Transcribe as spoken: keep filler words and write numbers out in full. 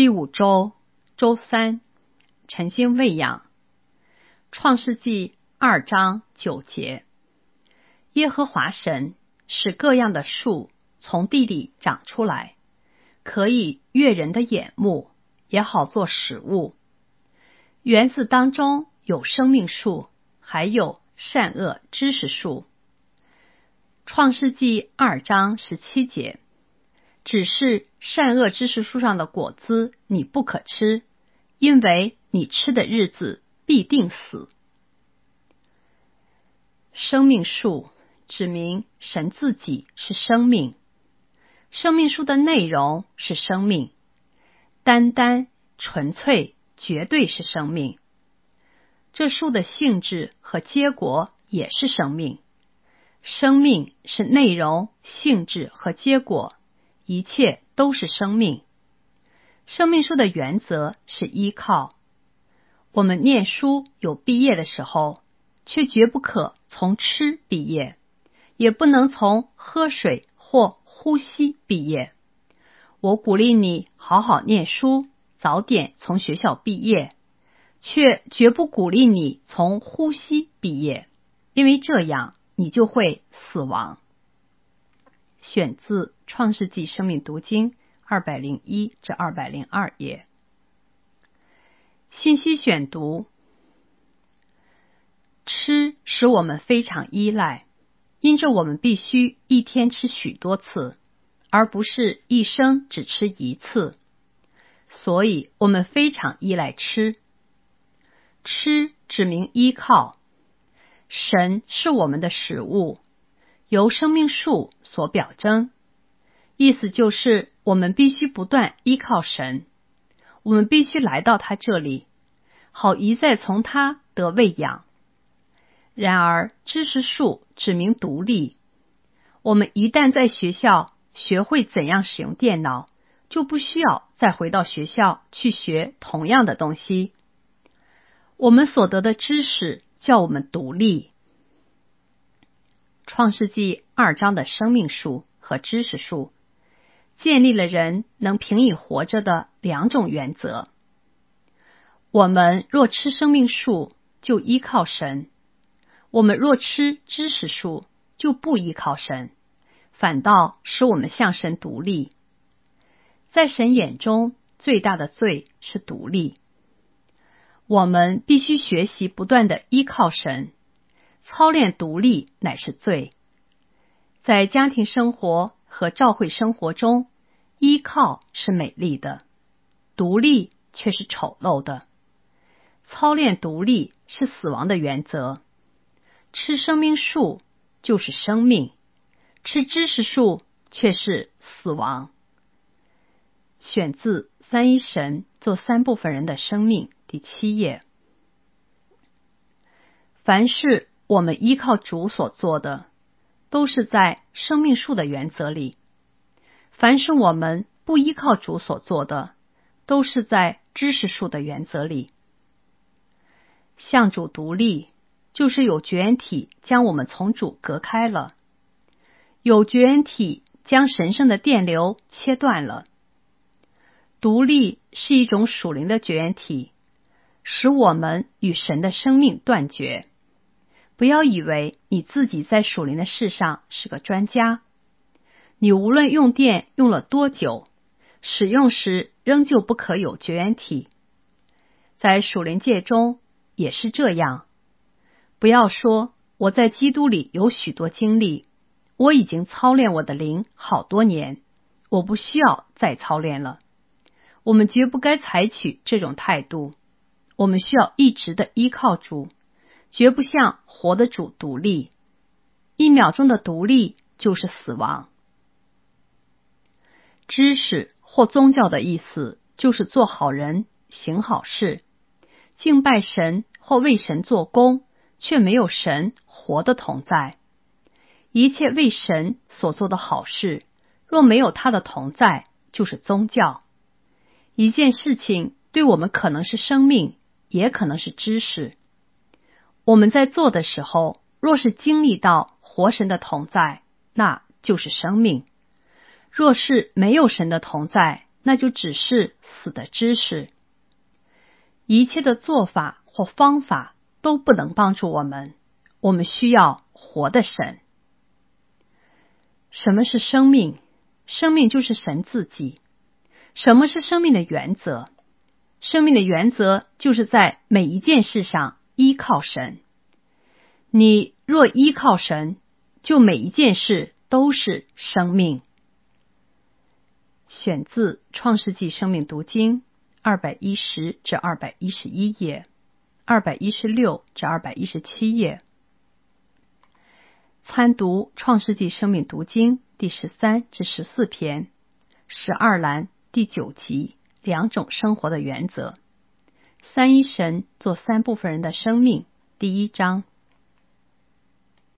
第五周，周三，晨星喂养。创世纪二章九节，耶和华神使各样的树从地里长出来，可以悦人的眼目，也好做食物。园子当中有生命树，还有善恶知识树。创世纪二章十七节，只是善恶知识树上的果子你不可吃，因为你吃的日子必定死。生命树指明神自己是生命，生命树的内容是生命，单单纯粹绝对是生命。这树的性质和结果也是生命，生命是内容、性质和结果，一切都是生命。生命树的原则是依靠。我们念书有毕业的时候，却绝不可从吃毕业，也不能从喝水或呼吸毕业。我鼓励你好好念书，早点从学校毕业，却绝不鼓励你从呼吸毕业，因为这样你就会死亡。选自创世纪生命读经二百零一至二百零二页。信息选读：吃使我们非常依赖，因着我们必须一天吃许多次，而不是一生只吃一次，所以我们非常依赖吃。吃指明依靠，神是我们的食物，由生命树所表征，意思就是我们必须不断依靠神，我们必须来到他这里，好一再从他得喂养。然而知识树指明独立，我们一旦在学校学会怎样使用电脑，就不需要再回到学校去学同样的东西。我们所得的知识叫我们独立。创世纪二章的生命树和知识树建立了人能凭以活着的两种原则。我们若吃生命树，就依靠神；我们若吃知识树，就不依靠神，反倒使我们向神独立。在神眼中，最大的罪是独立。我们必须学习不断的依靠神，操练独立乃是罪。在家庭生活和教会生活中，依靠是美丽的，独立却是丑陋的。操练独立是死亡的原则。吃生命树就是生命，吃知识树却是死亡。选自三一神做三部分人的生命第七页。凡是我们依靠主所做的，都是在生命树的原则里；凡是我们不依靠主所做的，都是在知识树的原则里。向主独立，就是有绝缘体将我们从主隔开了，有绝缘体将神圣的电流切断了。独立是一种属灵的绝缘体，使我们与神的生命断绝。不要以为你自己在属灵的事上是个专家，你无论用电用了多久，使用时仍旧不可有绝缘体。在属灵界中也是这样。不要说我在基督里有许多经历，我已经操练我的灵好多年，我不需要再操练了。我们绝不该采取这种态度，我们需要一直的依靠主，绝不向活的主独立。一秒钟的独立就是死亡。知识或宗教的意思就是做好人，行好事，敬拜神或为神做工，却没有神活的同在。一切为神所做的好事，若没有他的同在，就是宗教。一件事情对我们可能是生命，也可能是知识。我们在做的时候，若是经历到活神的同在，那就是生命；若是没有神的同在， 那就只是死的知识。一切的做法或方法都不能帮助我们，我们需要活的神。什么是生命？生命就是神自己。什么是生命的原则？生命的原则就是在每一件事上依靠神。你若依靠神，就每一件事都是生命。选自创世纪生命读经二百一十至二百一十一页，二百一十六至二百一十七页。参读创世纪生命读经第十三至十四篇，十二栏第九集，两种生活的原则。三一神做三部分人的生命，第一章